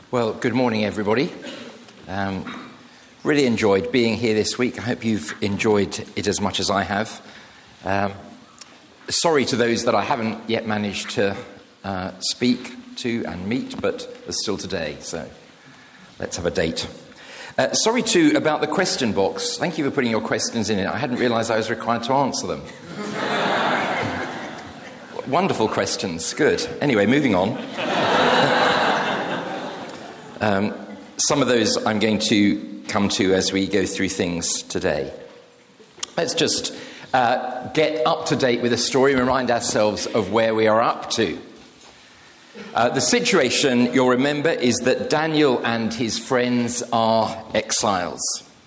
Well, good morning, everybody. Really enjoyed being here this week. I hope you've enjoyed it as much as I have. Sorry to those that I haven't yet managed to speak to and meet, but there's still today, so let's have a date. Sorry too about the question box. Thank you for putting your questions in it. I hadn't realised I was required to answer them. Wonderful questions. Good. Anyway, moving on. Some of those I'm going to come to as we go through things today. Let's just get up to date with the story and remind ourselves of where we are up to. The situation, you'll remember, is that Daniel and his friends are exiles.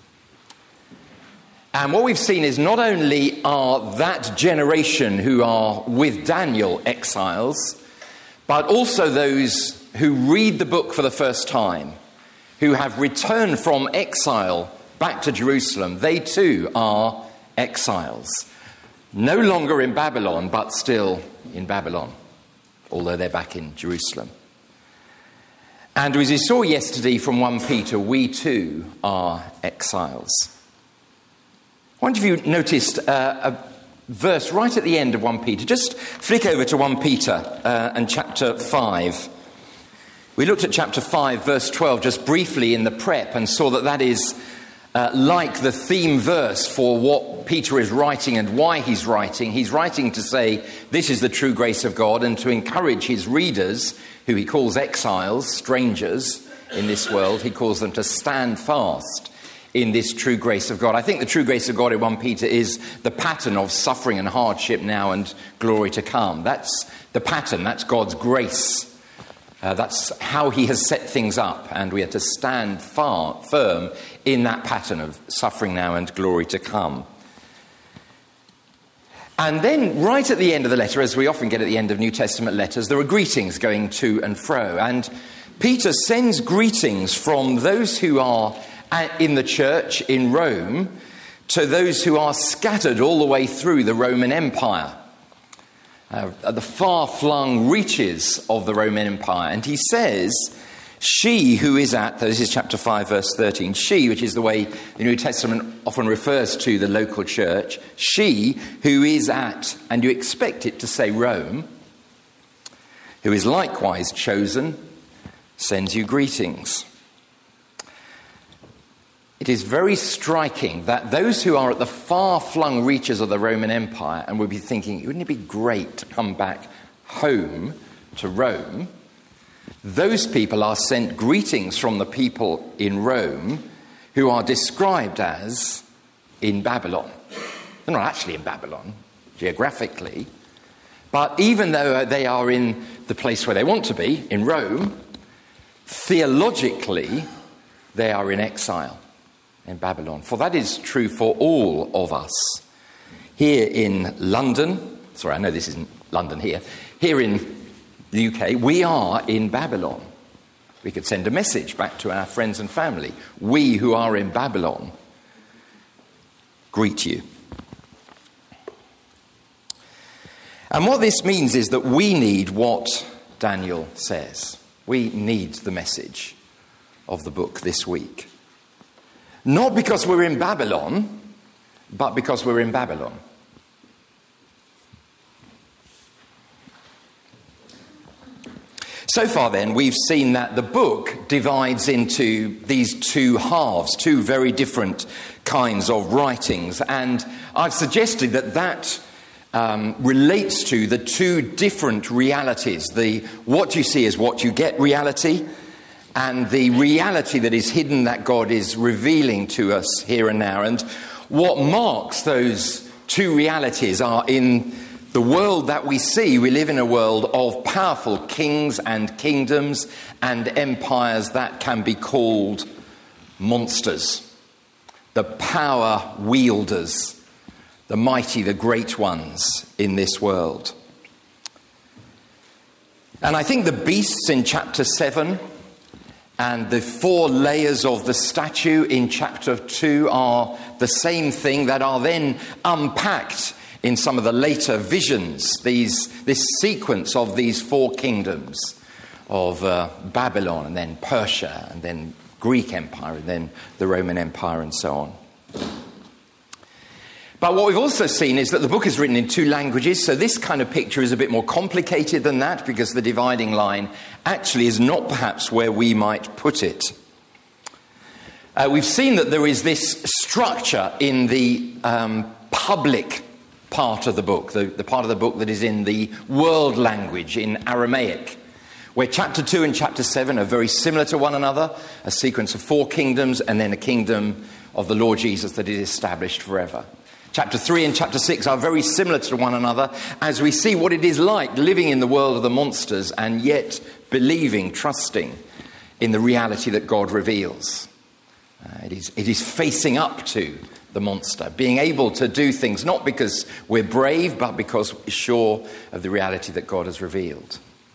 And what we've seen is not only are that generation who are with Daniel exiles, but also those who read the book for the first time, who have returned from exile back to Jerusalem. They too are exiles. No longer in Babylon, but still in Babylon, although they're back in Jerusalem. And as we saw yesterday from 1 Peter, we too are exiles. I wonder if you noticed a verse right at the end of 1 Peter. Just flick over to 1 Peter and chapter 5. We looked at chapter 5, verse 12, just briefly in the prep and saw that that is like the theme verse for what Peter is writing and why he's writing. He's writing to say this is the true grace of God and to encourage his readers, who he calls exiles, strangers in this world, he calls them to stand fast in this true grace of God. I think the true grace of God in 1 Peter is the pattern of suffering and hardship now and glory to come. That's the pattern, that's God's grace. That's how he has set things up, and we are to stand firm in that pattern of suffering now and glory to come. And then right at the end of the letter, as we often get at the end of New Testament letters, there are greetings going to and fro. And Peter sends greetings from those who are in the church in Rome to those who are scattered all the way through the Roman Empire. At the far-flung reaches of the Roman Empire. And he says, she who is at, this is chapter 5, verse 13, she, which is the way the New Testament often refers to the local church, she who is at, and you expect it to say Rome, who is likewise chosen, sends you greetings. It is very striking that those who are at the far-flung reaches of the Roman Empire and will be thinking, wouldn't it be great to come back home to Rome? Those people are sent greetings from the people in Rome who are described as in Babylon. They're not actually in Babylon, geographically, but even though they are in the place where they want to be, in Rome, theologically, they are in exile. In Babylon. For that is true for all of us. Here in London, sorry, I know this isn't London here in the UK, we are in Babylon. We could send a message back to our friends and family. We who are in Babylon greet you. And what this means is that we need what Daniel says. We need the message of the book this week. Not because we're in Babylon, but because we're in Babylon. So far then, we've seen that the book divides into these two halves, two very different kinds of writings. And I've suggested that relates to the two different realities. The what you see is what you get reality, and the reality that is hidden that God is revealing to us here and now. And what marks those two realities are in the world that we see. We live in a world of powerful kings and kingdoms and empires that can be called monsters. The power wielders, the mighty, the great ones in this world. And I think the beasts in chapter 7 and the 4 layers of the statue in chapter 2 are the same thing that are then unpacked in some of the later visions, this sequence of these 4 kingdoms of Babylon, and then Persia, and then Greek Empire, and then the Roman Empire, and so on. But what we've also seen is that the book is written in 2 languages, so this kind of picture is a bit more complicated than that, because the dividing line actually is not perhaps where we might put it. We've seen that there is this structure in the public part of the book, the part of the book that is in the world language, in Aramaic, where chapter 2 and chapter 7 are very similar to one another, a sequence of 4 kingdoms, and then a kingdom of the Lord Jesus that is established forever. Chapter 3 and chapter 6 are very similar to one another as we see what it is like living in the world of the monsters and yet believing, trusting in the reality that God reveals. It is facing up to the monster, being able to do things not because we're brave, but because we're sure of the reality that God has revealed.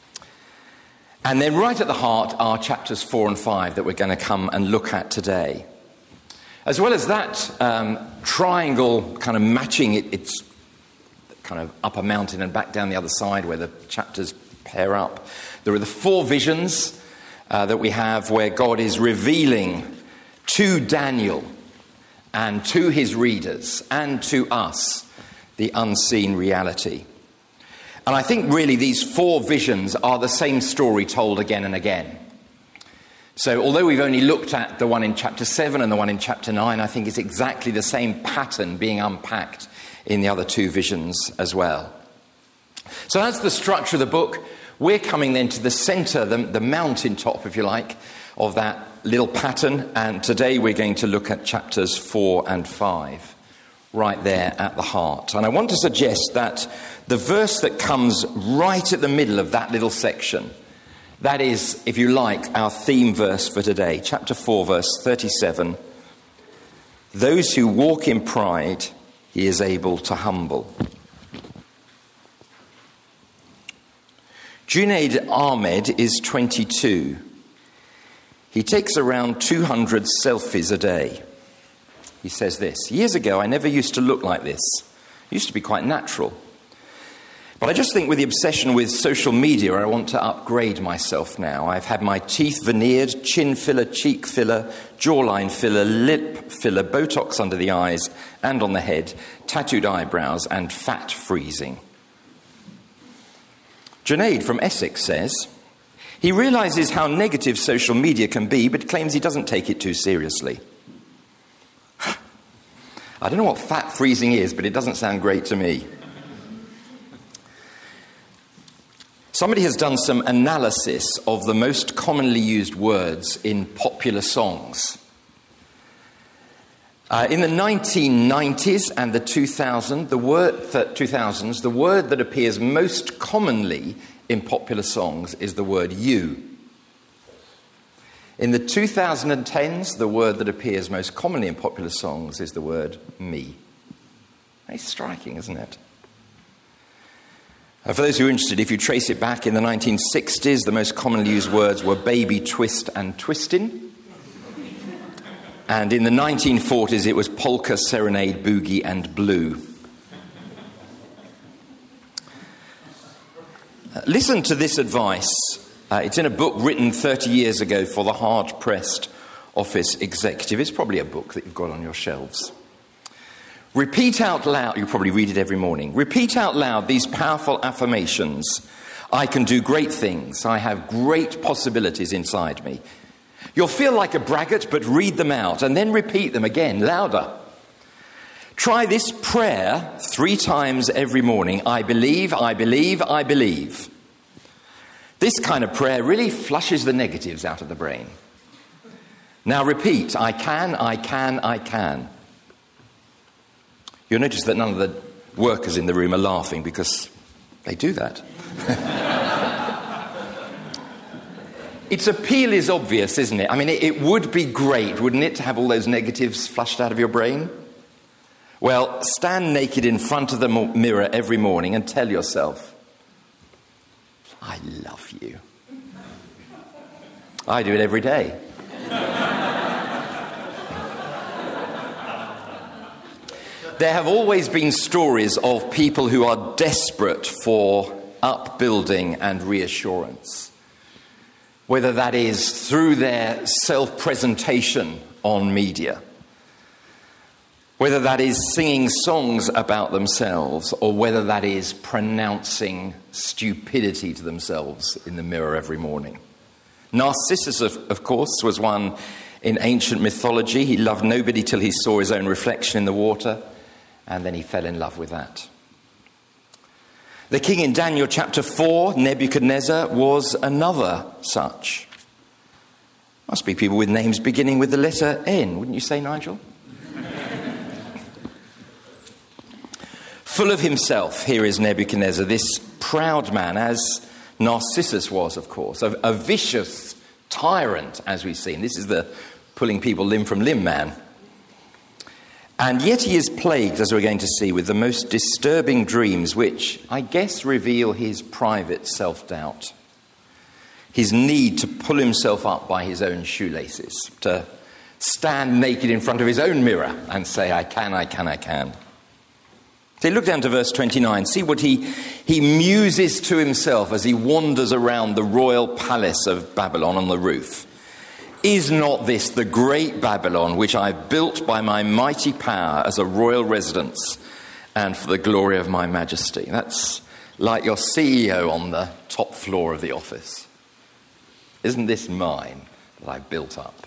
And then right at the heart are chapters 4 and 5 that we're going to come and look at today. As well as that triangle kind of matching it's kind of up a mountain and back down the other side where the chapters pair up. There are the 4 visions that we have where God is revealing to Daniel and to his readers and to us the unseen reality. And I think really these 4 visions are the same story told again and again. So although we've only looked at the one in chapter 7 and the one in chapter 9, I think it's exactly the same pattern being unpacked in the other 2 visions as well. So that's the structure of the book. We're coming then to the center, the mountaintop, if you like, of that little pattern. And today we're going to look at chapters 4 and 5, right there at the heart. And I want to suggest that the verse that comes right at the middle of that little section, that is, if you like, our theme verse for today, chapter 4, verse 37. Those who walk in pride, he is able to humble. Junaid Ahmed is 22. He takes around 200 selfies a day. He says this: years ago, I never used to look like this. It used to be quite natural. But I just think with the obsession with social media, I want to upgrade myself now. I've had my teeth veneered, chin filler, cheek filler, jawline filler, lip filler, Botox under the eyes and on the head, tattooed eyebrows and fat freezing. Junaid from Essex says, he realizes how negative social media can be, but claims he doesn't take it too seriously. I don't know what fat freezing is, but it doesn't sound great to me. Somebody has done some analysis of the most commonly used words in popular songs. In the 1990s and the 2000s, the word that appears most commonly in popular songs is the word you. In the 2010s, the word that appears most commonly in popular songs is the word me. It's striking, isn't it? For those who are interested, if you trace it back in the 1960s, the most commonly used words were baby, twist and twistin'. And in the 1940s, it was polka, serenade, boogie and blue. Listen to this advice. It's in a book written 30 years ago for the hard-pressed office executive. It's probably a book that you've got on your shelves. Repeat out loud, you probably read it every morning. Repeat out loud these powerful affirmations. I can do great things. I have great possibilities inside me. You'll feel like a braggart, but read them out and then repeat them again, louder. Try this prayer 3 times every morning. I believe, I believe, I believe. This kind of prayer really flushes the negatives out of the brain. Now repeat, I can, I can, I can. You'll notice that none of the workers in the room are laughing because they do that. Its appeal is obvious, isn't it? I mean, it would be great, wouldn't it, to have all those negatives flushed out of your brain? Well, stand naked in front of the mirror every morning and tell yourself, I love you. I do it every day. There have always been stories of people who are desperate for upbuilding and reassurance. whether that is through their self-presentation on media, whether that is singing songs about themselves, or whether that is pronouncing stupidity to themselves in the mirror every morning. Narcissus, of course, was one in ancient mythology. He loved nobody till he saw his own reflection in the water, and then he fell in love with that. The king in Daniel chapter 4, Nebuchadnezzar, was another such. Must be people with names beginning with the letter N, wouldn't you say, Nigel? Full of himself, here is Nebuchadnezzar, this proud man, as Narcissus was, of course, a vicious tyrant, as we've seen. This is the pulling people limb from limb man. And yet he is plagued, as we're going to see, with the most disturbing dreams, which I guess reveal his private self-doubt, his need to pull himself up by his own shoelaces, to stand naked in front of his own mirror and say, I can, I can, I can. So look down to verse 29. See what he muses to himself as he wanders around the royal palace of Babylon on the roof. Is not this the great Babylon which I built by my mighty power as a royal residence and for the glory of my majesty? That's like your CEO on the top floor of the office. Isn't this mine that I built up?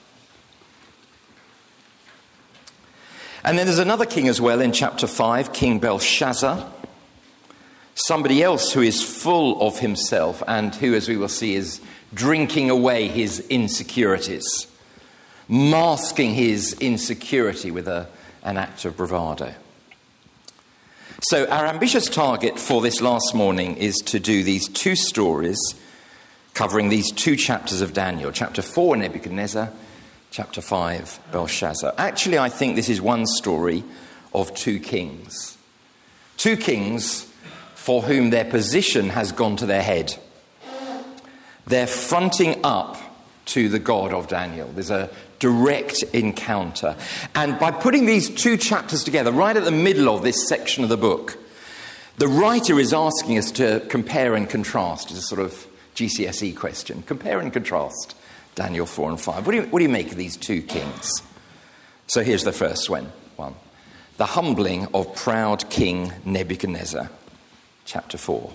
And then there's another king as well in chapter 5, King Belshazzar. Somebody else who is full of himself and who, as we will see, is drinking away his insecurities, masking his insecurity with an act of bravado. So our ambitious target for this last morning is to do these two stories covering these two chapters of Daniel, chapter 4, Nebuchadnezzar, chapter 5, Belshazzar. Actually, I think this is one story of two kings. Two kings for whom their position has gone to their head. They're fronting up to the God of Daniel. There's a direct encounter. And by putting these two chapters together, right at the middle of this section of the book, the writer is asking us to compare and contrast. It's a sort of GCSE question. Compare and contrast Daniel 4 and 5. What do you make of these two kings? So here's the first one. The humbling of proud King Nebuchadnezzar, chapter 4.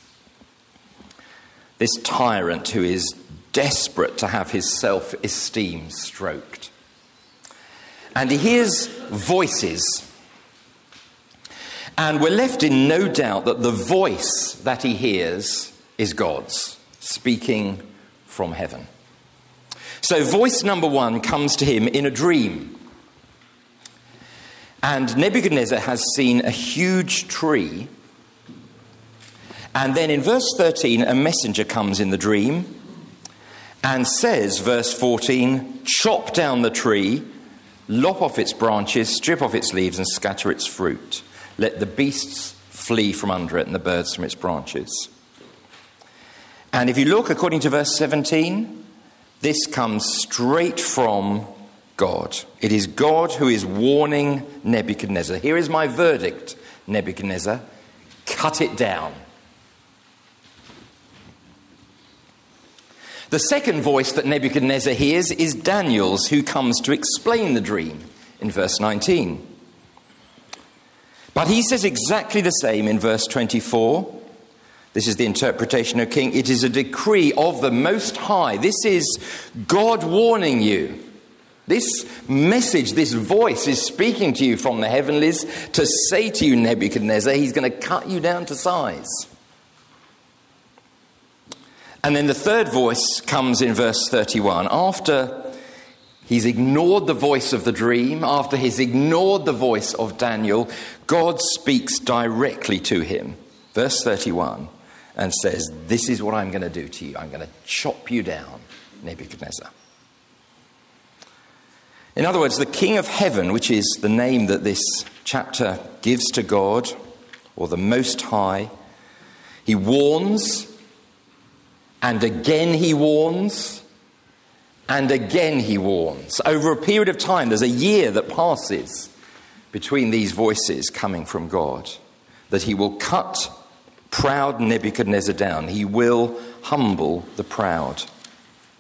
This tyrant who is desperate to have his self-esteem stroked. And he hears voices. And we're left in no doubt that the voice that he hears is God's, speaking from heaven. So voice number one comes to him in a dream. And Nebuchadnezzar has seen a huge tree. And then in verse 13, a messenger comes in the dream and says, verse 14, chop down the tree, lop off its branches, strip off its leaves and scatter its fruit. Let the beasts flee from under it and the birds from its branches. And if you look according to verse 17, this comes straight from God. It is God who is warning Nebuchadnezzar. Here is my verdict, Nebuchadnezzar. Cut it down. The second voice that Nebuchadnezzar hears is Daniel's, who comes to explain the dream in verse 19. But he says exactly the same in verse 24. This is the interpretation, O king. It is a decree of the Most High. This is God warning you. This message, this voice is speaking to you from the heavenlies to say to you, Nebuchadnezzar, he's going to cut you down to size. And then the third voice comes in verse 31. After he's ignored the voice of the dream, after he's ignored the voice of Daniel, God speaks directly to him. Verse 31. And says, this is what I'm going to do to you. I'm going to chop you down, Nebuchadnezzar. In other words, the King of Heaven, which is the name that this chapter gives to God, or the Most High, he warns, and again he warns, and again he warns. Over a period of time, there's a year that passes between these voices coming from God, that he will cut proud Nebuchadnezzar down. He will humble the proud.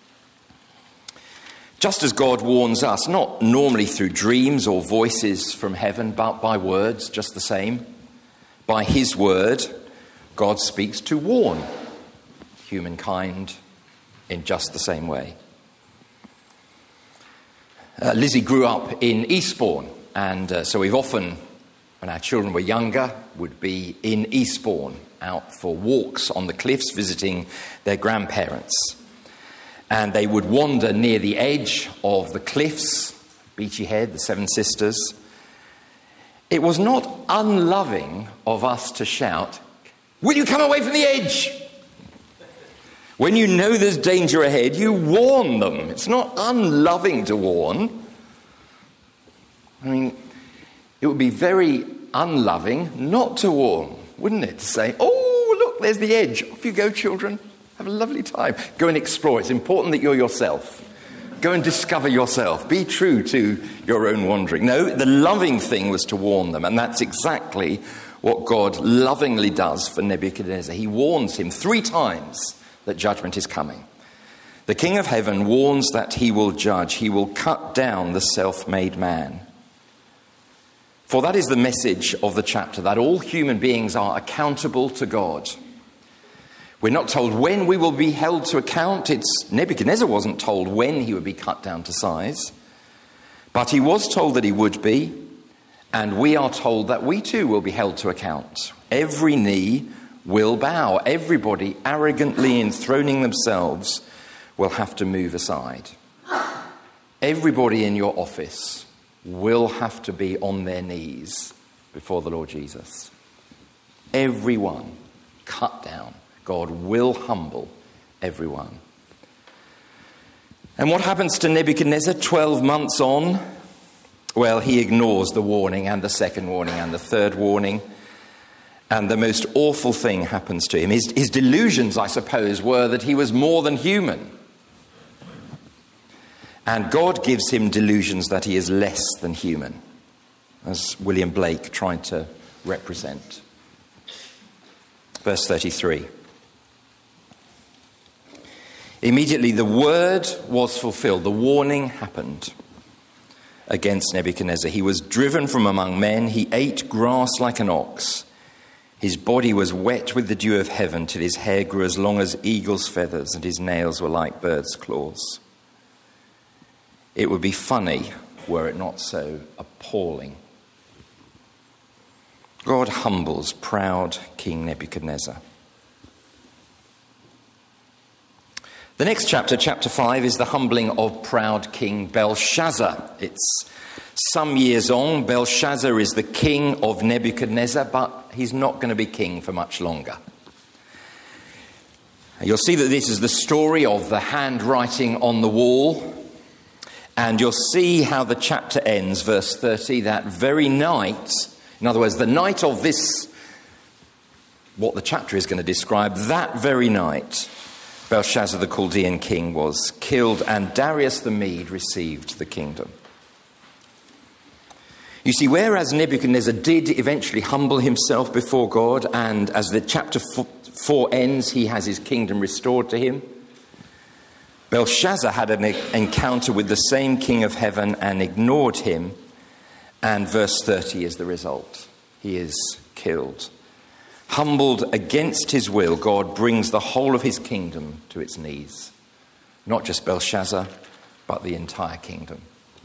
Just as God warns us, not normally through dreams or voices from heaven, but by words, just the same. By his word, God speaks to warn humankind in just the same way. Lizzie grew up in Eastbourne, and so we've often, when our children were younger, would be in Eastbourne, out for walks on the cliffs, visiting their grandparents. And they would wander near the edge of the cliffs, Beachy Head, the Seven Sisters. It was not unloving of us to shout, "Will you come away from the edge?" When you know there's danger ahead, you warn them. It's not unloving to warn. I mean, it would be very unloving not to warn, wouldn't it? To say, "Oh, look, there's the edge. Off you go, children. Have a lovely time. Go and explore. It's important that you're yourself. Go and discover yourself. Be true to your own wandering." No, the loving thing was to warn them, and that's exactly what God lovingly does for Nebuchadnezzar. He warns him 3 times that judgment is coming. The King of Heaven warns that he will judge. He will cut down the self-made man. For that is the message of the chapter, that all human beings are accountable to God. We're not told when we will be held to account. Nebuchadnezzar wasn't told when he would be cut down to size, but he was told that he would be, and we are told that we too will be held to account. Every knee will bow. Everybody arrogantly enthroning themselves will have to move aside. Everybody in your office will have to be on their knees before the Lord Jesus. Everyone cut down. God will humble everyone. And what happens to Nebuchadnezzar 12 months on? Well, he ignores the warning and the second warning and the third warning. And the most awful thing happens to him. His delusions, I suppose, were that he was more than human. And God gives him delusions that he is less than human, as William Blake tried to represent. Verse 33. Immediately the word was fulfilled. The warning happened against Nebuchadnezzar. He was driven from among men. He ate grass like an ox. His body was wet with the dew of heaven till his hair grew as long as eagle's feathers and his nails were like bird's claws. It would be funny were it not so appalling. God humbles proud King Nebuchadnezzar. The next chapter, chapter 5, is the humbling of proud King Belshazzar. It's some years on. Belshazzar is the king of Nebuchadnezzar, but he's not going to be king for much longer. You'll see that this is the story of the handwriting on the wall. And you'll see how the chapter ends, verse 30, that very night, in other words, the night of this, what the chapter is going to describe, that very night, Belshazzar the Chaldean king was killed and Darius the Mede received the kingdom. You see, whereas Nebuchadnezzar did eventually humble himself before God, and as the chapter 4 ends, he has his kingdom restored to him, Belshazzar had an encounter with the same King of Heaven and ignored him, and verse 30 is the result. He is killed. Humbled against his will, God brings the whole of his kingdom to its knees. Not just Belshazzar, but the entire kingdom.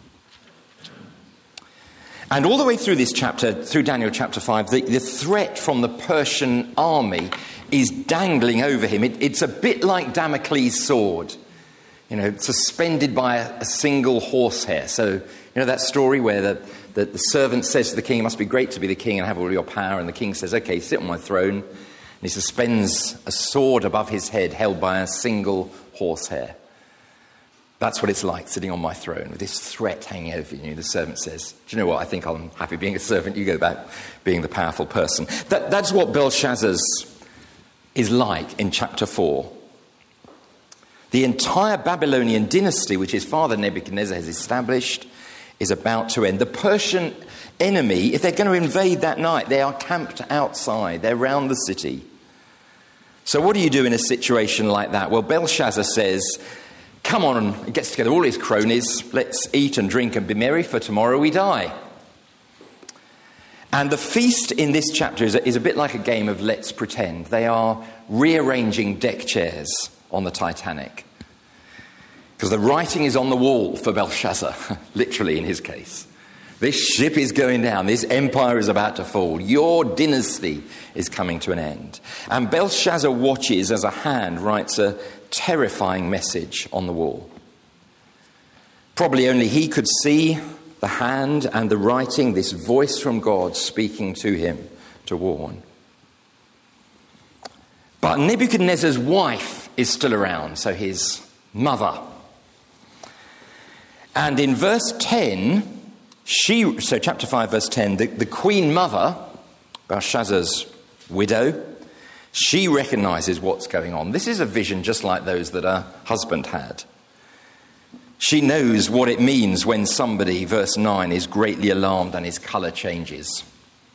And all the way through this chapter, through Daniel chapter 5, the threat from the Persian army is dangling over him. It's a bit like Damocles' sword, suspended by a single horsehair. So, that story where the servant says to the king, "It must be great to be the king and have all your power." And the king says, "Okay, sit on my throne." And he suspends a sword above his head held by a single horsehair. That's what it's like, sitting on my throne with this threat hanging over you. The servant says, "Do you know what? I think I'm happy being a servant. You go back being the powerful person." That's what Belshazzar's is like in chapter 4. The entire Babylonian dynasty, which his father Nebuchadnezzar has established, is about to end. The Persian enemy, if they're going to invade that night, they are camped outside. They're around the city. So what do you do in a situation like that? Well, Belshazzar says, Come on, he gets together all his cronies. Let's eat and drink and be merry, for tomorrow we die. And the feast in this chapter is a bit like a game of let's pretend. They are rearranging deck chairs on the Titanic. Because the writing is on the wall for Belshazzar, literally in his case. This ship is going down. This empire is about to fall. Your dynasty is coming to an end. And Belshazzar watches as a hand writes a terrifying message on the wall. Probably only he could see the hand and the writing, this voice from God speaking to him to warn. But Nebuchadnezzar's wife is still around, so his mother. And in verse 10, so chapter 5, verse 10, the queen mother, Belshazzar's widow, she recognizes what's going on. This is a vision just like those that her husband had. She knows what it means when somebody, verse 9, is greatly alarmed and his colour changes.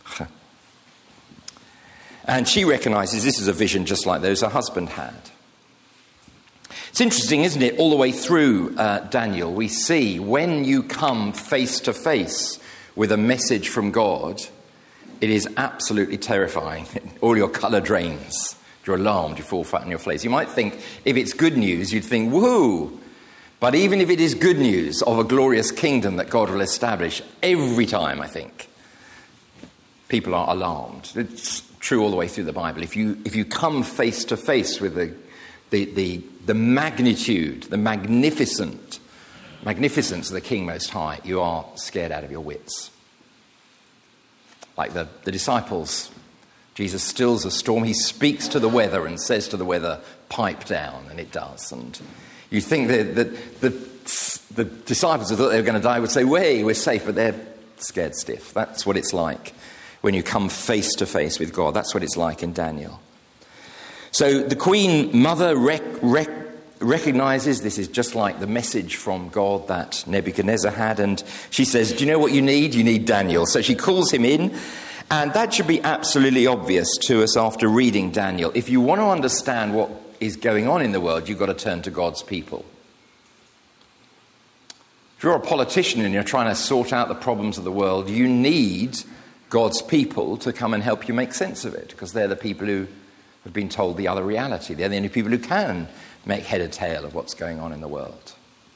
And she recognizes this is a vision just like those her husband had. It's interesting, isn't it? All the way through Daniel, we see when you come face to face with a message from God, it is absolutely terrifying. All your colour drains. You're alarmed, you fall flat on your face. You might think, if it's good news, you'd think, woo! But even if it is good news of a glorious kingdom that God will establish, every time, I think, people are alarmed. It's true all the way through the Bible. If you come face to face with the magnitude, the magnificence of the King Most High, you are scared out of your wits. Like the disciples, Jesus stills a storm. He speaks to the weather and says to the weather, pipe down, and it does. And you think that the disciples who thought they were going to die would say, we're safe, but they're scared stiff. That's what it's like when you come face to face with God. That's what it's like in Daniel. So the Queen Mother recognizes this is just like the message from God that Nebuchadnezzar had, and she says, do you know what you need? You need Daniel. So she calls him in, and that should be absolutely obvious to us after reading Daniel. If you want to understand what is going on in the world, you've got to turn to God's people. If you're a politician and you're trying to sort out the problems of the world, you need God's people to come and help you make sense of it, because they're the people who have been told the other reality. They're the only people who can make head or tail of what's going on in the world.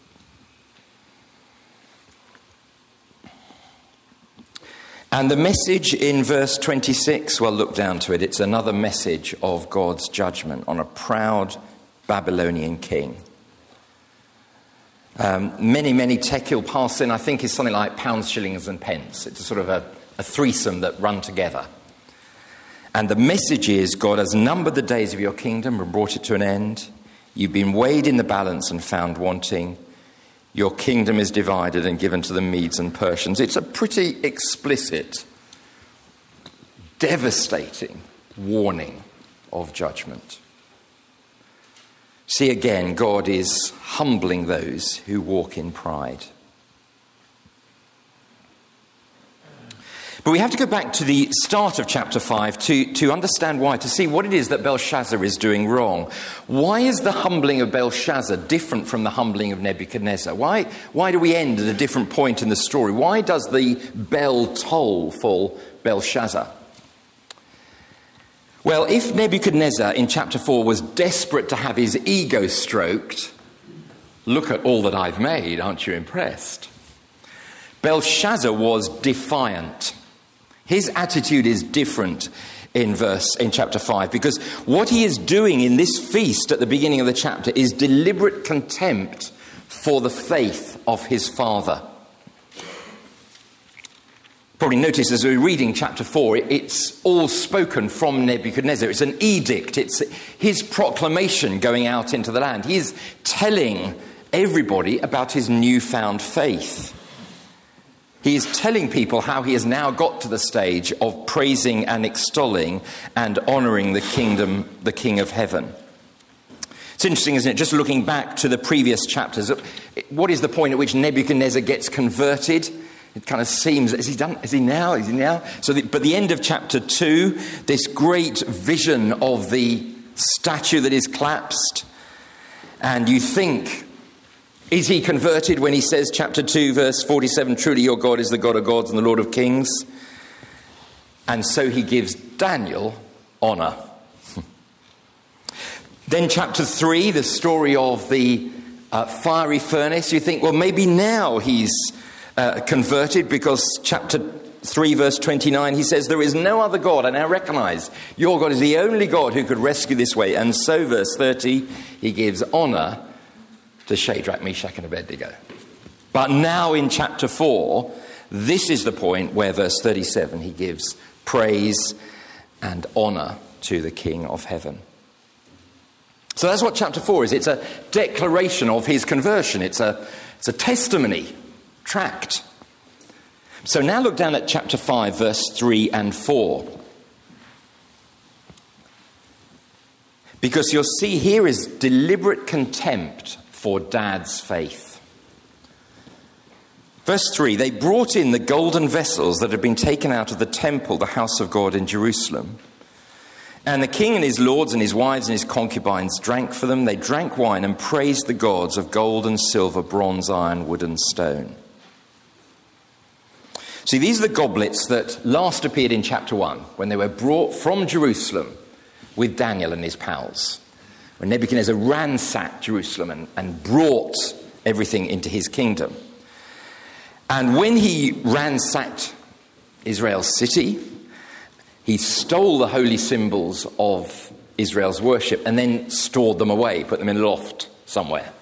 And the message in verse 26, well, look down to it. It's another message of God's judgment on a proud Babylonian king. Many tekel parsin, I think, is something like pounds, shillings and pence. It's a sort of a threesome that run together. And the message is, God has numbered the days of your kingdom and brought it to an end. You've been weighed in the balance and found wanting. Your kingdom is divided and given to the Medes and Persians. It's a pretty explicit, devastating warning of judgment. See again, God is humbling those who walk in pride. But we have to go back to the start of chapter 5 to understand why, to see what it is that Belshazzar is doing wrong. Why is the humbling of Belshazzar different from the humbling of Nebuchadnezzar? Why do we end at a different point in the story? Why does the bell toll for Belshazzar? Well, if Nebuchadnezzar in chapter 4 was desperate to have his ego stroked, look at all that I've made, aren't you impressed? Belshazzar was defiant. His attitude is different in chapter 5, because what he is doing in this feast at the beginning of the chapter is deliberate contempt for the faith of his father. Probably notice as we're reading chapter 4, it's all spoken from Nebuchadnezzar. It's an edict. It's his proclamation going out into the land. He's telling everybody about his newfound faith. He is telling people how he has now got to the stage of praising and extolling and honouring the King of heaven. It's interesting, isn't it? Just looking back to the previous chapters, what is the point at which Nebuchadnezzar gets converted? It kind of seems, is he done? Is he now? But the end of chapter 2, this great vision of the statue that is collapsed, and you think Is he converted when he says, chapter 2, verse 47, truly your God is the God of gods and the Lord of kings? And so he gives Daniel honour. Then chapter 3, the story of the fiery furnace. You think, well, maybe now he's converted, because chapter 3, verse 29, he says, there is no other God. I now recognise your God is the only God who could rescue this way. And so, verse 30, he gives honour to Shadrach, Meshach and Abednego. But now in chapter 4, this is the point where, verse 37, he gives praise and honour to the King of heaven. So that's what chapter 4 is. It's a declaration of his conversion. It's a testimony tract. So now look down at chapter 5, verse 3 and 4. Because you'll see here is deliberate contempt for Dad's faith. Verse 3, they brought in the golden vessels that had been taken out of the temple, the house of God in Jerusalem. And the king and his lords and his wives and his concubines drank for them. They drank wine and praised the gods of gold and silver, bronze, iron, wood and stone. See, these are the goblets that last appeared in chapter 1, when they were brought from Jerusalem with Daniel and his pals. When Nebuchadnezzar ransacked Jerusalem and brought everything into his kingdom. And when he ransacked Israel's city, he stole the holy symbols of Israel's worship and then stored them away, put them in a loft somewhere.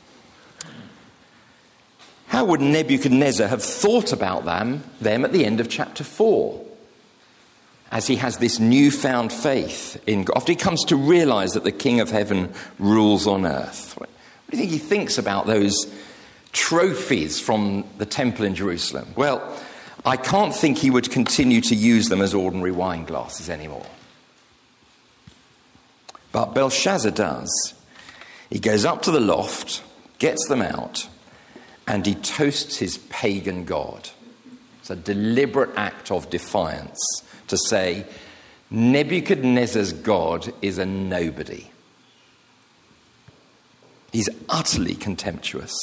How would Nebuchadnezzar have thought about them at the end of chapter 4? As he has this newfound faith in God, after he comes to realise that the King of heaven rules on earth. What do you think he thinks about those trophies from the temple in Jerusalem? Well, I can't think he would continue to use them as ordinary wine glasses anymore. But Belshazzar does. He goes up to the loft, gets them out, and he toasts his pagan god. It's a deliberate act of defiance to say, Nebuchadnezzar's God is a nobody. He's utterly contemptuous.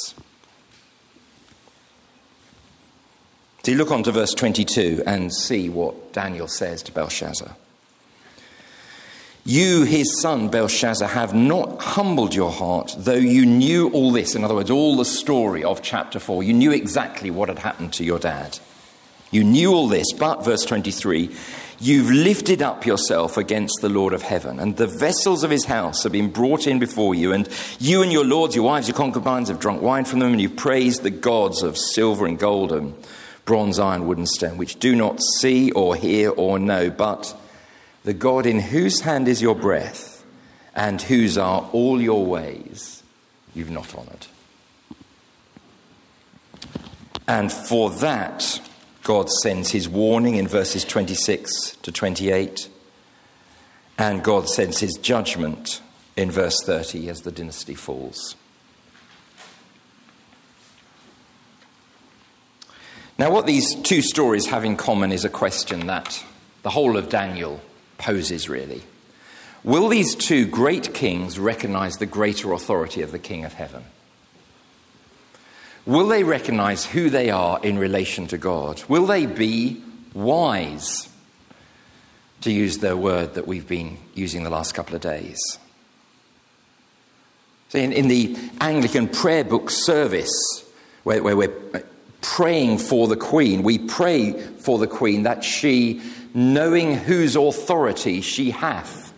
So you look on to verse 22 and see what Daniel says to Belshazzar. You, his son Belshazzar, have not humbled your heart, though you knew all this. In other words, all the story of chapter 4. You knew exactly what had happened to your dad. You knew all this, but, verse 23, you've lifted up yourself against the Lord of heaven, and the vessels of his house have been brought in before you, and you and your lords, your wives, your concubines have drunk wine from them, and you've praised the gods of silver and gold and bronze, iron, wood and stone, which do not see or hear or know, but the God in whose hand is your breath and whose are all your ways, you've not honoured. And for that, God sends his warning in verses 26 to 28, and God sends his judgment in verse 30 as the dynasty falls. Now, what these two stories have in common is a question that the whole of Daniel poses, really. Will these two great kings recognize the greater authority of the King of heaven? Will they recognize who they are in relation to God? Will they be wise, to use the word that we've been using the last couple of days? So in the Anglican prayer book service, where we're praying for the Queen, we pray for the Queen that she, knowing whose authority she hath.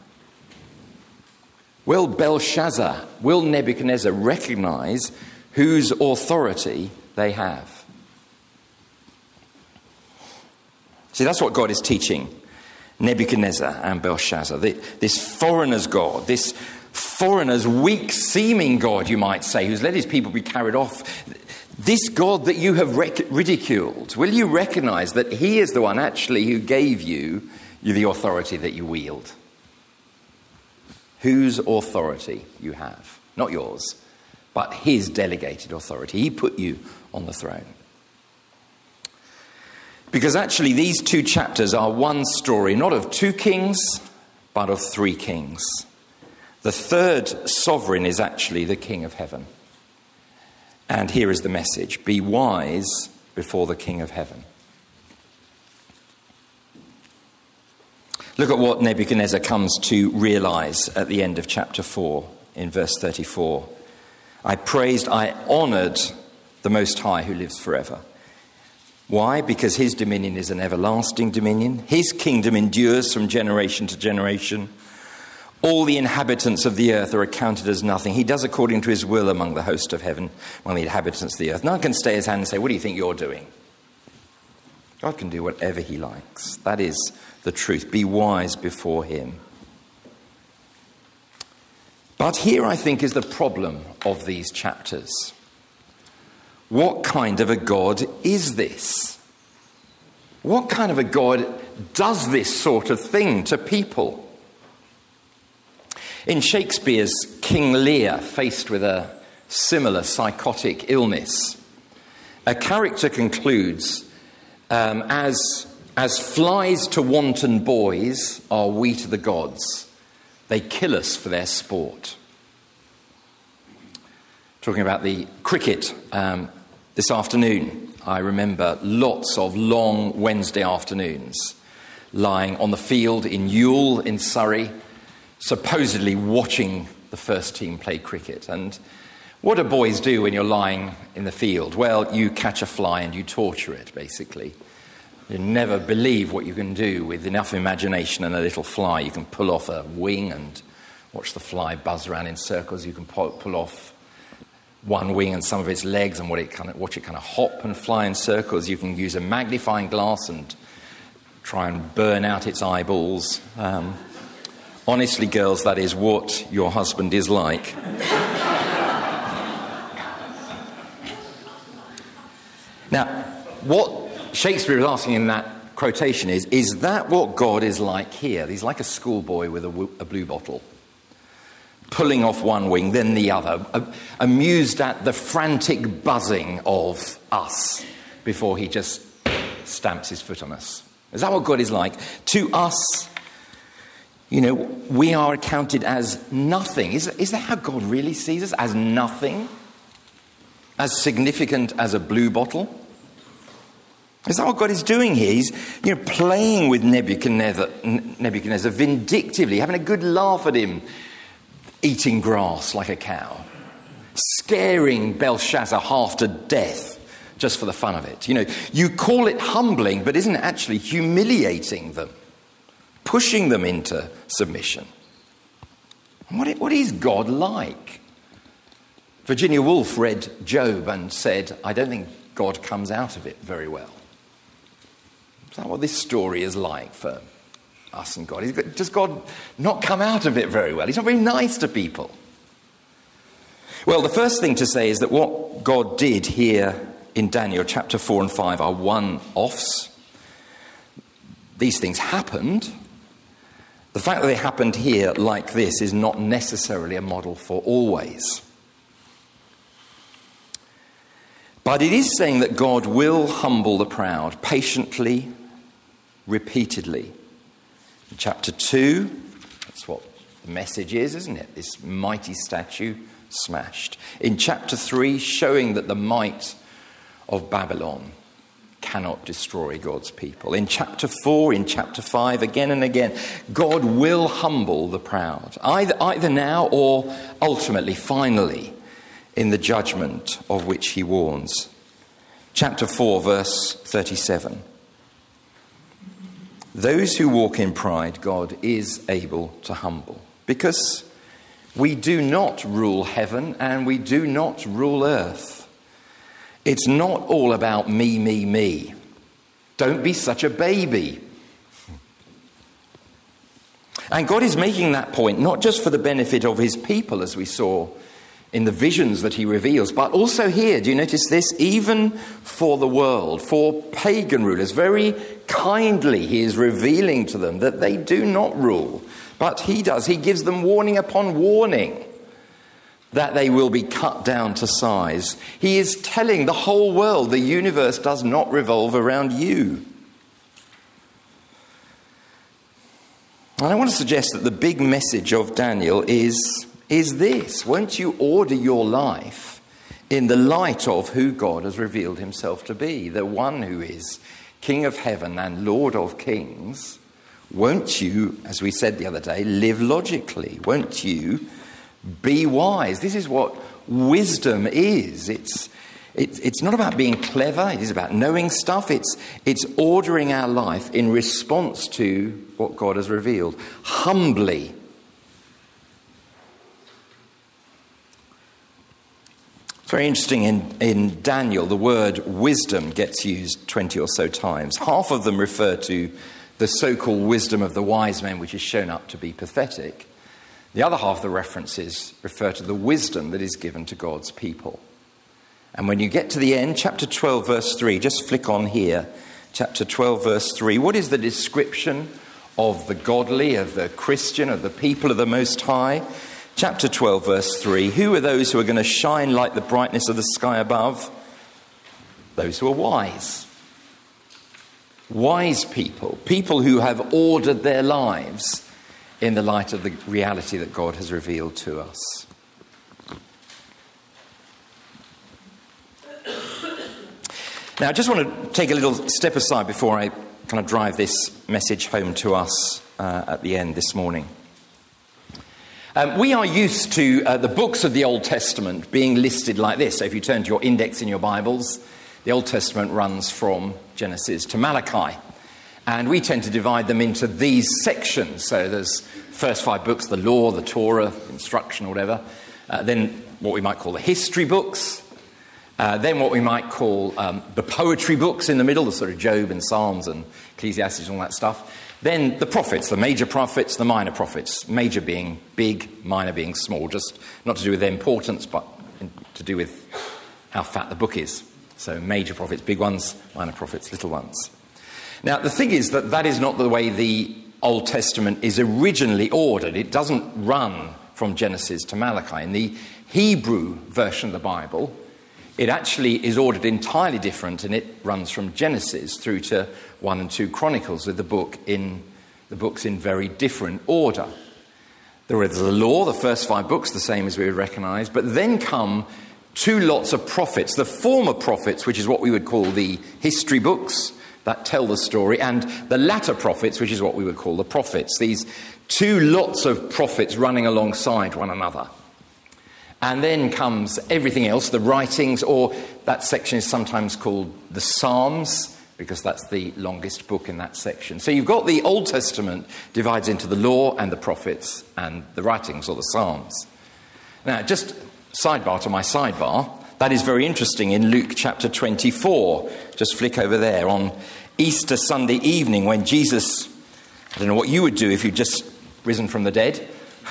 Will Belshazzar, will Nebuchadnezzar recognize whose authority they have? See, that's what God is teaching Nebuchadnezzar and Belshazzar. This foreigner's God, this foreigner's weak-seeming God, you might say, who's let his people be carried off. This God that you have ridiculed, will you recognize that he is the one actually who gave you the authority that you wield? Whose authority you have. Not yours, but his delegated authority. He put you on the throne. Because actually these two chapters are one story, not of two kings, but of three kings. The third sovereign is actually the King of heaven. And here is the message: be wise before the King of heaven. Look at what Nebuchadnezzar comes to realize at the end of chapter 4 in verse 34. I honoured the Most High who lives forever. Why? Because his dominion is an everlasting dominion. His kingdom endures from generation to generation. All the inhabitants of the earth are accounted as nothing. He does according to his will among the host of heaven, among the inhabitants of the earth. No one can stay his hand and say, what do you think you're doing? God can do whatever he likes. That is the truth. Be wise before him. But here, I think, is the problem of these chapters. What kind of a God is this? What kind of a God does this sort of thing to people? In Shakespeare's King Lear, faced with a similar psychotic illness, a character concludes, as flies to wanton boys are we to the gods. They kill us for their sport. Talking about the cricket this afternoon, I remember lots of long Wednesday afternoons lying on the field in Ewell in Surrey, supposedly watching the first team play cricket. And what do boys do when you're lying in the field? Well, you catch a fly and you torture it, basically. You never believe what you can do with enough imagination and a little fly. You can pull off a wing and watch the fly buzz around in circles. You can pull off one wing and some of its legs and watch it kind of hop and fly in circles. You can use a magnifying glass and try and burn out its eyeballs. Honestly, girls, that is what your husband is like. Now, what Shakespeare is asking in that quotation is that what God is like here? He's like a schoolboy with a blue bottle, pulling off one wing, then the other, amused at the frantic buzzing of us before he just stamps his foot on us. Is that what God is like? To us, we are accounted as nothing. Is that how God really sees us? As nothing? As significant as a blue bottle? Is that what God is doing here? He's playing with Nebuchadnezzar vindictively, having a good laugh at him, eating grass like a cow, scaring Belshazzar half to death just for the fun of it. You call it humbling, but isn't it actually humiliating them, pushing them into submission? What is God like? Virginia Woolf read Job and said, I don't think God comes out of it very well. Is that what this story is like for us and God? Does God not come out of it very well? He's not very nice to people. Well, the first thing to say is that what God did here in Daniel chapter 4 and 5 are one-offs. These things happened. The fact that they happened here like this is not necessarily a model for always. But it is saying that God will humble the proud patiently, repeatedly. In chapter 2, that's what the message is, isn't it? This mighty statue smashed. In chapter 3, showing that the might of Babylon cannot destroy God's people. In chapter 4, in chapter 5, again and again, God will humble the proud, either now or ultimately, finally, in the judgment of which he warns. Chapter 4, verse 37. Those who walk in pride, God is able to humble, because we do not rule heaven and we do not rule earth. It's not all about me, me, me. Don't be such a baby. And God is making that point not just for the benefit of his people, as we saw in the visions that he reveals, but also here, do you notice this? Even for the world, for pagan rulers, very kindly he is revealing to them that they do not rule, but he does. He gives them warning upon warning that they will be cut down to size. He is telling the whole world the universe does not revolve around you. And I want to suggest that the big message of Daniel is this: won't you order your life in the light of who God has revealed himself to be, the one who is King of heaven and Lord of kings. Won't you, as we said the other day, live logically? Won't you be wise? This is what wisdom is. It's not about being clever. It is about knowing stuff. It's ordering our life in response to what God has revealed. Humbly. It's very interesting in Daniel, the word wisdom gets used 20 or so times. Half of them refer to the so-called wisdom of the wise men, which is shown up to be pathetic. The other half of the references refer to the wisdom that is given to God's people. And when you get to the end, chapter 12, verse 3, just flick on here, chapter 12, verse 3, what is the description of the godly, of the Christian, of the people of the Most High? Chapter 12, verse 3, who are those who are going to shine like the brightness of the sky above? Those who are wise. Wise people, people who have ordered their lives in the light of the reality that God has revealed to us. Now, I just want to take a little step aside before I kind of drive this message home to us at the end this morning. We are used to the books of the Old Testament being listed like this. So if you turn to your index in your Bibles, the Old Testament runs from Genesis to Malachi. And we tend to divide them into these sections. So there's first 5 books, the law, the Torah, instruction, or whatever. Then what we might call the history books. Then what we might call the poetry books in the middle, the sort of Job and Psalms and Ecclesiastes and all that stuff. Then the prophets, the major prophets, the minor prophets. Major being big, minor being small. Just not to do with their importance, but to do with how fat the book is. So major prophets, big ones, minor prophets, little ones. Now, the thing is that is not the way the Old Testament is originally ordered. It doesn't run from Genesis to Malachi. In the Hebrew version of the Bible, it actually is ordered entirely different, and it runs from Genesis through to 1 and 2 Chronicles, with the books in very different order. There is the law, the first 5 books, the same as we would recognise, but then come 2 lots of prophets, the former prophets, which is what we would call the history books that tell the story, and the latter prophets, which is what we would call the prophets. These 2 lots of prophets running alongside one another. And then comes everything else, the writings, or that section is sometimes called the Psalms, because that's the longest book in that section. So you've got the Old Testament divides into the law and the prophets and the writings, or the Psalms. Now, just sidebar to my sidebar, that is very interesting in Luke chapter 24. Just flick over there. On Easter Sunday evening, when Jesus, I don't know what you would do if you'd just risen from the dead,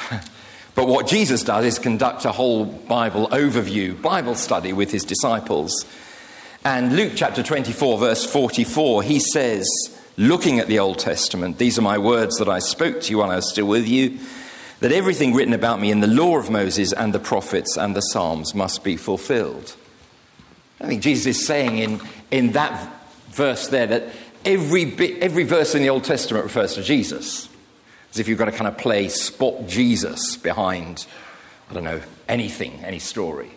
but what Jesus does is conduct a whole Bible overview, Bible study with his disciples. And Luke chapter 24, verse 44, he says, looking at the Old Testament, these are my words that I spoke to you while I was still with you, that everything written about me in the law of Moses and the prophets and the Psalms must be fulfilled. I think Jesus is saying in that verse there that every verse in the Old Testament refers to Jesus. As if you've got to kind of play spot Jesus behind, I don't know, anything, any story.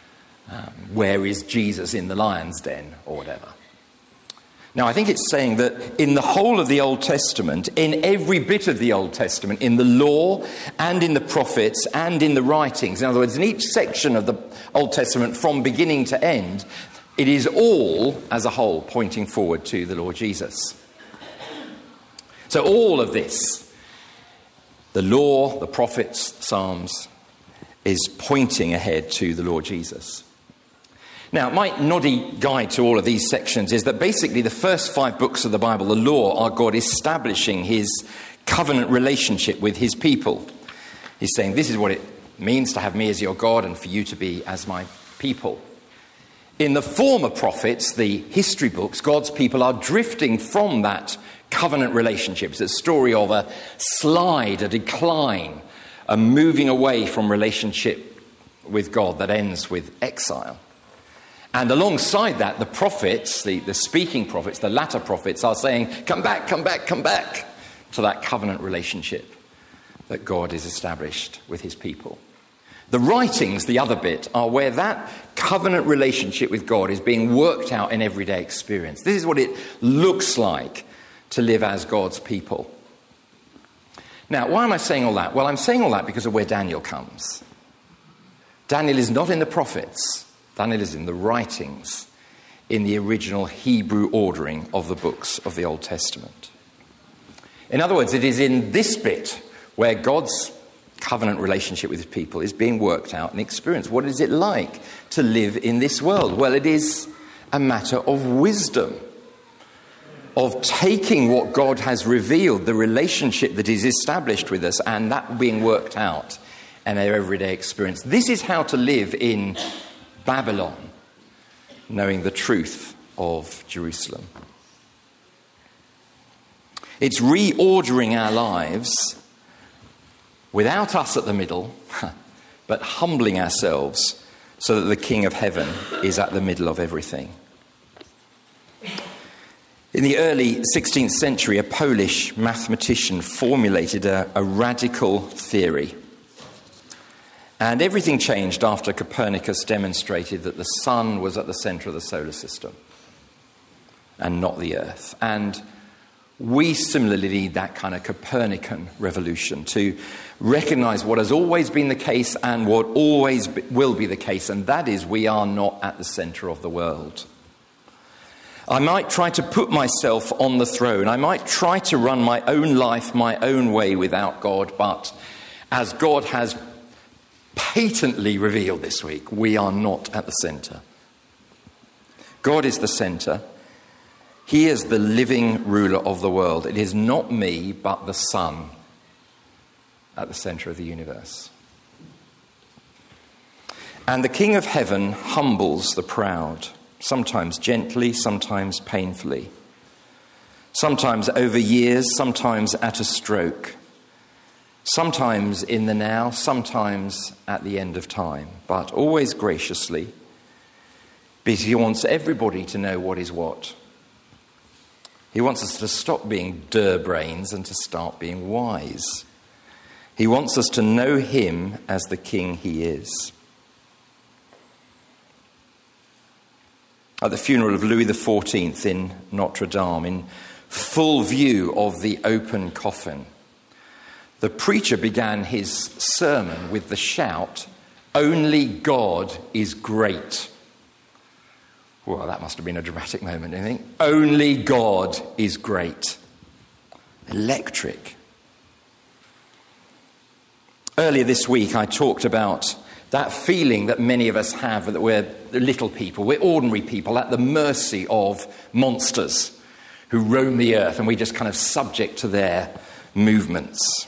Where is Jesus in the lion's den or whatever? Now, I think it's saying that in the whole of the Old Testament, in every bit of the Old Testament, in the law and in the prophets and in the writings, in other words, in each section of the Old Testament from beginning to end, it is all, as a whole, pointing forward to the Lord Jesus. So all of this, the law, the prophets, Psalms, is pointing ahead to the Lord Jesus. Now, my noddy guide to all of these sections is that basically the first 5 books of the Bible, the law, are God establishing his covenant relationship with his people. He's saying, this is what it means to have me as your God and for you to be as my people. In the former prophets, the history books, God's people are drifting from that covenant relationship. It's a story of a slide, a decline, a moving away from relationship with God that ends with exile. And alongside that, the prophets, the speaking prophets, the latter prophets are saying, come back, come back, come back to that covenant relationship that God has established with his people. The writings, the other bit, are where that covenant relationship with God is being worked out in everyday experience. This is what it looks like to live as God's people. Now, why am I saying all that? Well, I'm saying all that because of where Daniel comes. Daniel is not in the prophets. Daniel is in the writings, in the original Hebrew ordering of the books of the Old Testament. In other words, it is in this bit where God's covenant relationship with his people is being worked out and experienced. What is it like to live in this world? Well, it is a matter of wisdom, of taking what God has revealed, the relationship that is established with us, and that being worked out in our everyday experience. This is how to live in Babylon, knowing the truth of Jerusalem. It's reordering our lives without us at the middle, but humbling ourselves so that the King of Heaven is at the middle of everything. In the early 16th century, a Polish mathematician formulated a radical theory. And everything changed after Copernicus demonstrated that the sun was at the centre of the solar system and not the earth. And we similarly need that kind of Copernican revolution to recognise what has always been the case and what always will be the case, and that is we are not at the centre of the world. I might try to put myself on the throne. I might try to run my own life my own way without God, but as God has patently revealed this week, we are not at the centre. God is the centre. He is the living ruler of the world. It is not me, but the Son at the centre of the universe. And the King of Heaven humbles the proud, sometimes gently, sometimes painfully, sometimes over years, sometimes at a stroke, sometimes in the now, sometimes at the end of time, but always graciously, because he wants everybody to know what is what. He wants us to stop being brains and to start being wise. He wants us to know him as the King he is. At the funeral of Louis XIV in Notre Dame, in full view of the open coffin, the preacher began his sermon with the shout, "Only God is great." Well, that must have been a dramatic moment, don't you think? Only God is great. Electric. Earlier this week, I talked about that feeling that many of us have that we're little people, we're ordinary people at the mercy of monsters who roam the earth, and we're just kind of subject to their movements.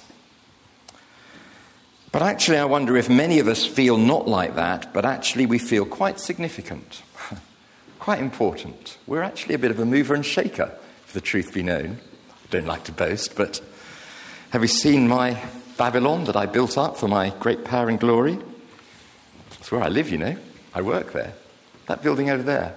But actually, I wonder if many of us feel not like that, but actually we feel quite significant, quite important. We're actually a bit of a mover and shaker, if the truth be known. I don't like to boast, but have you seen my Babylon that I built up for my great power and glory? That's where I live, you know. I work there. That building over there.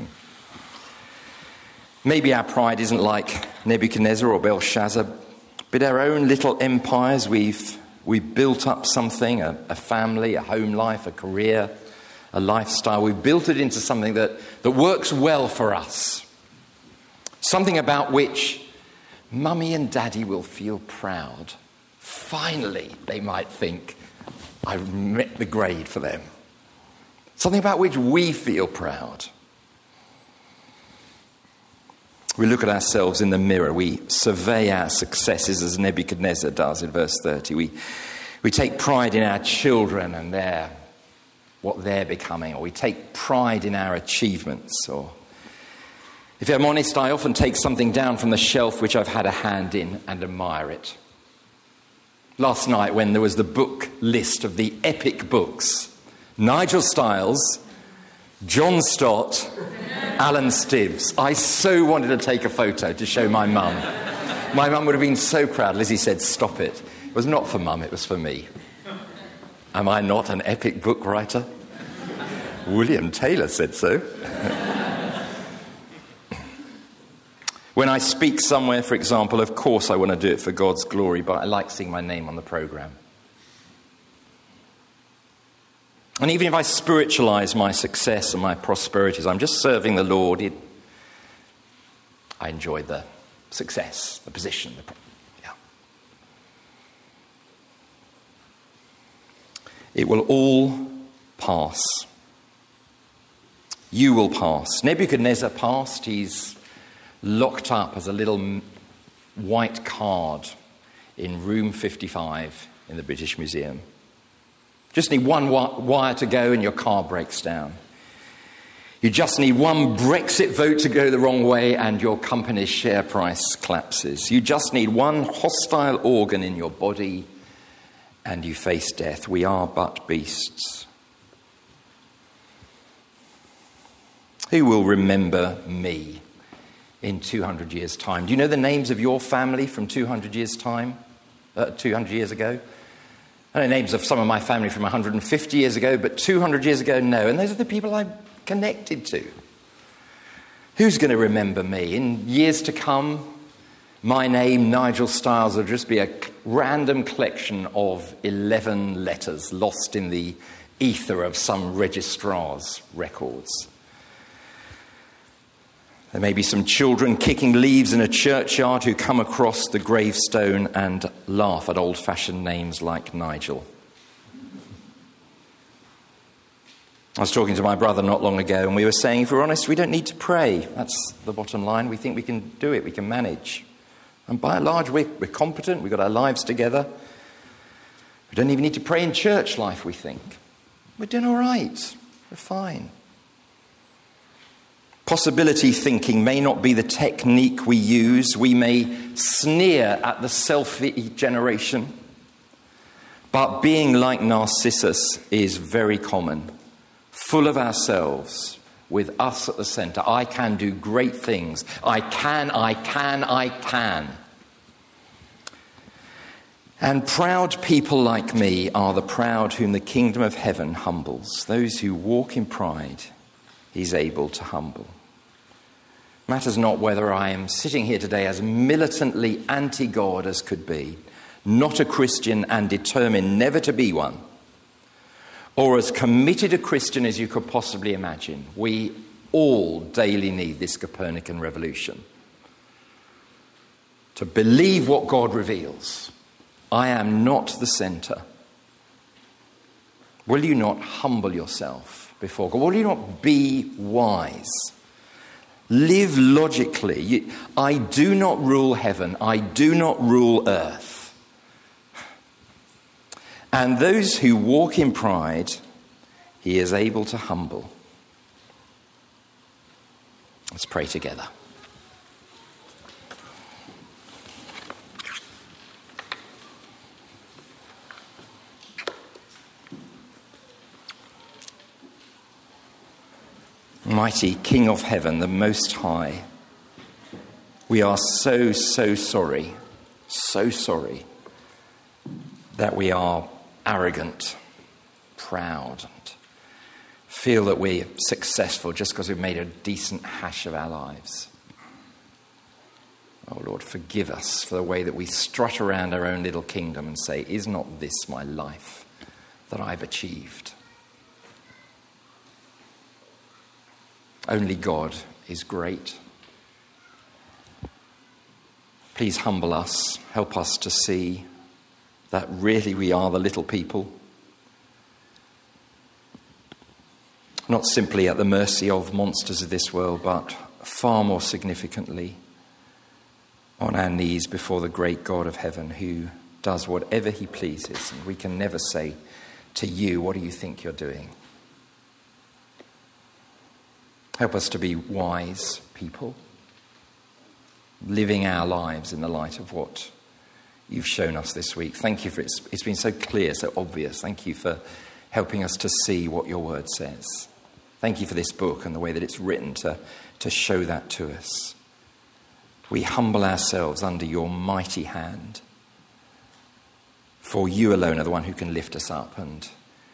Maybe our pride isn't like Nebuchadnezzar or Belshazzar, but our own little empires. We've built up something, a family, a home life, a career, a lifestyle. We've built it into something that works well for us. Something about which Mummy and Daddy will feel proud. Finally, they might think, I've met the grade for them. Something about which we feel proud. We look at ourselves in the mirror. We survey our successes as Nebuchadnezzar does in verse 30. We take pride in our children and what they're becoming, or we take pride in our achievements. Or, if I'm honest, I often take something down from the shelf which I've had a hand in and admire it. Last night, when there was the book list of the epic books, Nigel Stiles, John Stott, Alan Stibbs, I so wanted to take a photo to show my mum. My mum would have been so proud. Lizzie said, "Stop it." It was not for mum, it was for me. Am I not an epic book writer? William Taylor said so. When I speak somewhere, for example, of course I want to do it for God's glory, but I like seeing my name on the programme. And even if I spiritualize my success and my prosperities, I'm just serving the Lord. I enjoy the success, the position. It will all pass. You will pass. Nebuchadnezzar passed. He's locked up as a little white card in room 55 in the British Museum. Just need one wire to go and your car breaks down. You just need one Brexit vote to go the wrong way and your company's share price collapses. You just need one hostile organ in your body and you face death. We are but beasts. Who will remember me in 200 years' time? Do you know the names of your family from 200 years' time? 200 years ago? I know names of some of my family from 150 years ago, but 200 years ago, no. And those are the people I'm connected to. Who's going to remember me? In years to come, my name, Nigel Stiles, will just be a random collection of 11 letters lost in the ether of some registrar's records. There may be some children kicking leaves in a churchyard who come across the gravestone and laugh at old-fashioned names like Nigel. I was talking to my brother not long ago, and we were saying, if we're honest, we don't need to pray. That's the bottom line. We think we can do it, we can manage. And by and large, we're competent, we've got our lives together. We don't even need to pray in church life, we think. We're doing all right. We're fine. Possibility thinking may not be the technique we use. We may sneer at the selfie generation. But being like Narcissus is very common. Full of ourselves, with us at the center. I can do great things. I can. And proud people like me are the proud whom the kingdom of heaven humbles. Those who walk in pride, he's able to humble. Matters not whether I am sitting here today as militantly anti-God as could be, not a Christian and determined never to be one, or as committed a Christian as you could possibly imagine. We all daily need this Copernican revolution. To believe what God reveals. I am not the center. Will you not humble yourself before God? Will you not be wise? Live logically. I do not rule heaven. I do not rule earth. And those who walk in pride, he is able to humble. Let's pray together. Mighty King of heaven, the Most High, we are so sorry that we are arrogant, proud, and feel that we're successful just because we've made a decent hash of our lives. Oh Lord, forgive us for the way that we strut around our own little kingdom and say, is not this my life that I've achieved? Only God is great. Please humble us, help us to see that really we are the little people, not simply at the mercy of monsters of this world, but far more significantly on our knees before the great God of heaven who does whatever he pleases. And we can never say to you, what do you think you're doing? Help us to be wise people, living our lives in the light of what you've shown us this week. Thank you for it. It's been so clear, so obvious. Thank you for helping us to see what your word says. Thank you for this book and the way that it's written to show that to us. We humble ourselves under your mighty hand, for you alone are the one who can lift us up and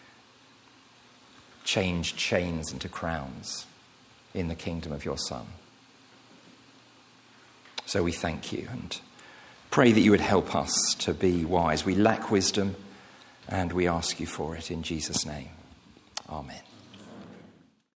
change chains into crowns in the kingdom of your Son. So we thank you and pray that you would help us to be wise. We lack wisdom and we ask you for it in Jesus' name. Amen.